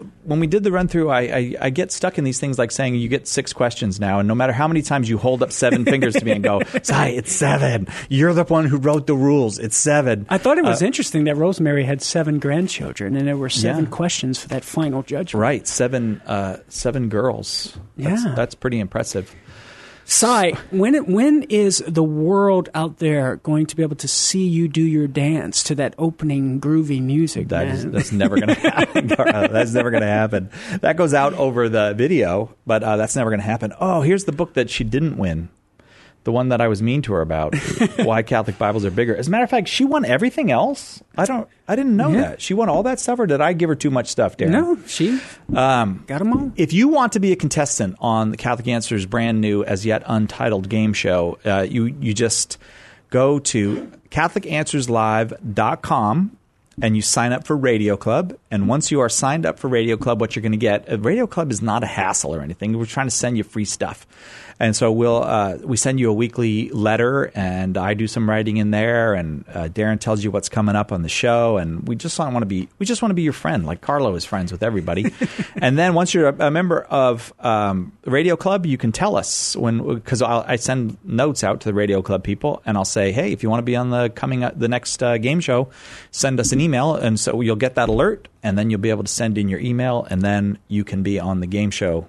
when we did the run through, I, I I get stuck in these things like saying you get six questions now, and no matter how many times you hold up seven fingers to me and go, "Sai, it's seven. You're the one who wrote the rules. It's seven." I thought it was uh, interesting that Rosemary had seven grandchildren, and there were seven Yeah. questions for that final judgment. Right, seven uh, seven girls. That's, Yeah. that's pretty impressive. Sai, when it, when is the world out there going to be able to see you do your dance to that opening groovy music? That man? is, that's never going to happen. Carla. That's never going to happen. That goes out over the video, but uh, that's never going to happen. Oh, here's the book that she didn't win. The one that I was mean to her about, why Catholic Bibles are bigger. As a matter of fact, she won everything else. I don't. I didn't know Yeah. that. She won all that stuff, or did I give her too much stuff, Darren? No, she um, got them all. If you want to be a contestant on the Catholic Answers brand new, as yet untitled game show, uh, you you just go to Catholic Answers Live dot com and you sign up for Radio Club. And once you are signed up for Radio Club, what you're going to get, uh, Radio Club is not a hassle or anything. We're trying to send you free stuff. And so we'll uh, we send you a weekly letter, and I do some writing in there, and uh, Darren tells you what's coming up on the show, and we just want to be we just want to be your friend, like Carlo is friends with everybody. And then once you're a, a member of um, Radio Club, you can tell us when because I send notes out to the Radio Club people, and I'll say, hey, if you want to be on the coming up, the next uh, game show, send us an email, and so you'll get that alert, and then you'll be able to send in your email, and then you can be on the game show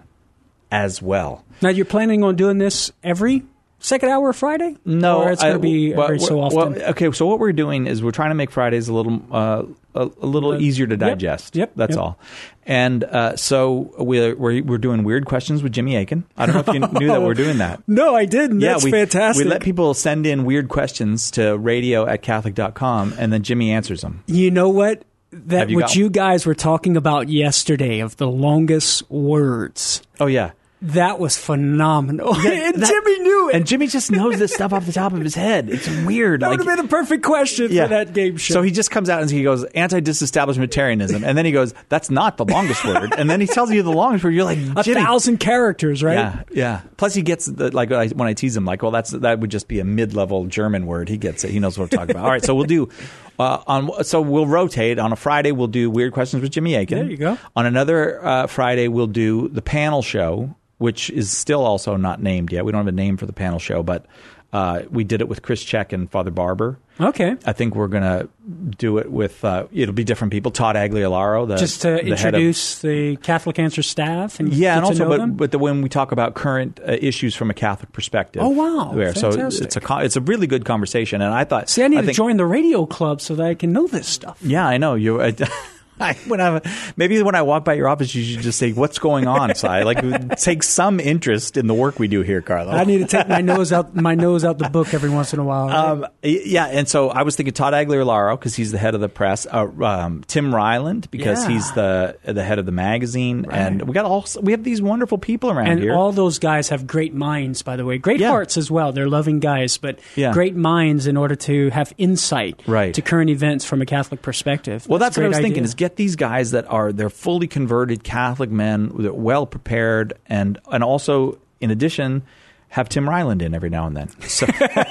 as well. Now, you're planning on doing this every second hour of Friday? No, or it's going to be well, every so well, often? Well, okay, so what we're doing is we're trying to make Fridays a little uh, a, a little Uh, easier to yep, digest. yep, That's yep. all. And uh, so we're, we're we're doing weird questions with Jimmy Akin. I don't know if you knew that we're doing that. No, I didn't. Yeah, That's we, fantastic. We let people send in weird questions to radio at catholic dot com, and then Jimmy answers them. You know what? That Have you what got- you guys were talking about yesterday of the longest words. Oh, yeah. That was phenomenal. Yeah, and that- Jimmy knew it. And Jimmy just knows this stuff off the top of his head. It's weird. That would Like- have been a perfect question Yeah. for that game show. So he just comes out and he goes, anti-disestablishmentarianism. And then he goes, that's not the longest word. And then he tells you the longest word. You're like, a Jimmy. thousand characters, right? Yeah, yeah. Plus he gets, the, like, I- when I tease him, like, well, that's that would just be a mid-level German word. He gets it. He knows what we're talking about. All right, so we'll do, uh, on so we'll rotate. On a Friday, we'll do Weird Questions with Jimmy Akin. There you go. On another uh, Friday, we'll do the panel show, which is still also not named yet. We don't have a name for the panel show, but uh, we did it with Chris Check and Father Barber. Okay. I think we're going to do it with, uh, it'll be different people. Todd Agliolaro, the Just to the head of- introduce the Catholic Answer staff and yeah, get and to also, know but, them? but the, when we talk about current uh, issues from a Catholic perspective. Oh, wow. There. So Fantastic. it's a co- it's a really good conversation, and I thought. See, I need I to think, join the radio club so that I can know this stuff. Yeah, I know you. I, I, when I, maybe when I walk by your office, you should just say, "What's going on?" So I like take some interest in the work we do here, Carlo. I need to take my nose out my nose out the book every once in a while. Right? Um, yeah, and so I was thinking Todd Agliolaro because he's the head of the press. Uh, um, Tim Ryland because Yeah. he's the the head of the magazine, and we got all we have these wonderful people around and here. all those guys have great minds, by the way. Great Yeah. hearts as well. They're loving guys, but Yeah. great minds in order to have insight Right. to current events from a Catholic perspective. Well, that's a what I was great thinking: idea. is get these guys that are they're fully converted Catholic men, they're well prepared, and and also in addition. Have Tim Ryland in every now and then. So,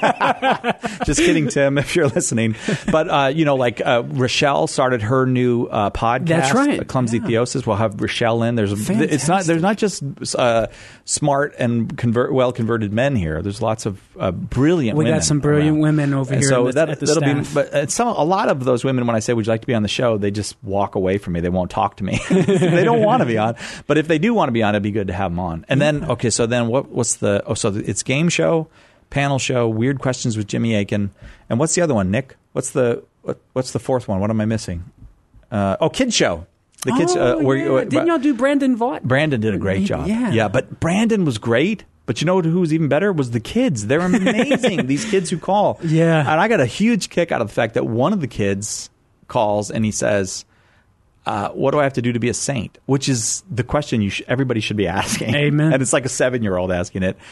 just kidding, Tim, if you're listening. But, uh, you know, like uh, Rochelle started her new uh, podcast. That's right. uh, Clumsy Yeah. Theosis. We'll have Rochelle in. There's a, it's not there's not just uh, smart and convert, well converted men here. There's lots of uh, brilliant We women. got some brilliant around. women over And here so at the- that, at the that'll staff. be. But uh, some a lot of those women, when I say, "Would you like to be on the show?" they just walk away from me. They won't talk to me. They don't want to be on. But if they do want to be on, it'd be good to have them on. And then, okay, so then what? What's the? Oh, so it's game show, panel show, weird questions with Jimmy Akin, and what's the other one, Nick? What's the what, what's the fourth one? What am I missing? Uh, oh, kids show. The kids. Oh, uh, where, yeah. where- Didn't y'all do Brandon Vaught? Brandon did a great job. Yeah. yeah, but Brandon was great. But you know who was even better was the kids. They're amazing. These kids who call. Yeah. And I got a huge kick out of the fact that one of the kids calls and he says, uh, "What do I have to do to be a saint?" Which is the question you sh- everybody should be asking. Amen. And it's like a seven-year-old asking it.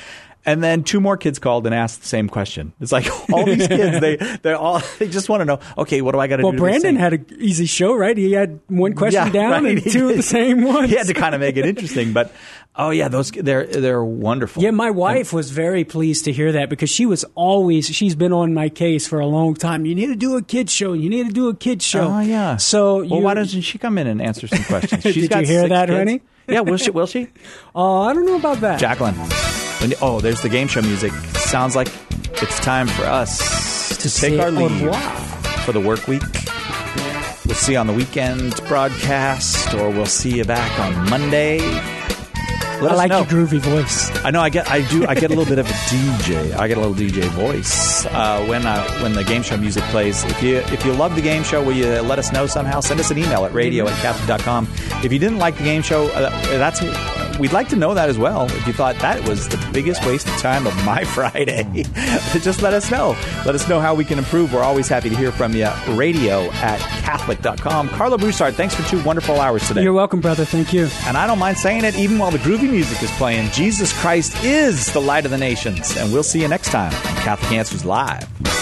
And then two more kids called and asked the same question. It's like all these kids, they they all they just want to know. Okay, what do I got to well, do? Well, to Brandon had an easy show, right? He had one question yeah, down right, and two of the same ones. He had to kind of make it interesting, but oh yeah, those they're they're wonderful. Yeah, my wife was very pleased to hear that because she was always she's been on my case for a long time. You need to do a kids show. You need to do a kids show. Oh yeah. So well, you, why doesn't she come in and answer some questions? She's Did got you hear six that, kids. honey? Yeah, will she? Will she? Oh, uh, I don't know about that, Jacqueline. When, oh, there's the game show music. Sounds like it's time for us to take our leave for the work week. We'll see you on the weekend broadcast, or we'll see you back on Monday. Let I us like know. your groovy voice. I know. I get. I do. I get a little bit of a D J. I get a little D J voice uh, when uh, when the game show music plays. If you if you love the game show, will you let us know somehow? Send us an email at radio at catholic dot com. If you didn't like the game show, uh, that's we'd like to know that as well. If you thought that was the biggest waste of time of my Friday, just let us know. Let us know how we can improve. We're always happy to hear from you. Radio at catholic dot com. Carlo Broussard, thanks for two wonderful hours today. You're welcome, brother. Thank you. And I don't mind saying it, even while the groovy music is playing. Jesus Christ is the light of the nations. And we'll see you next time on Catholic Answers Live.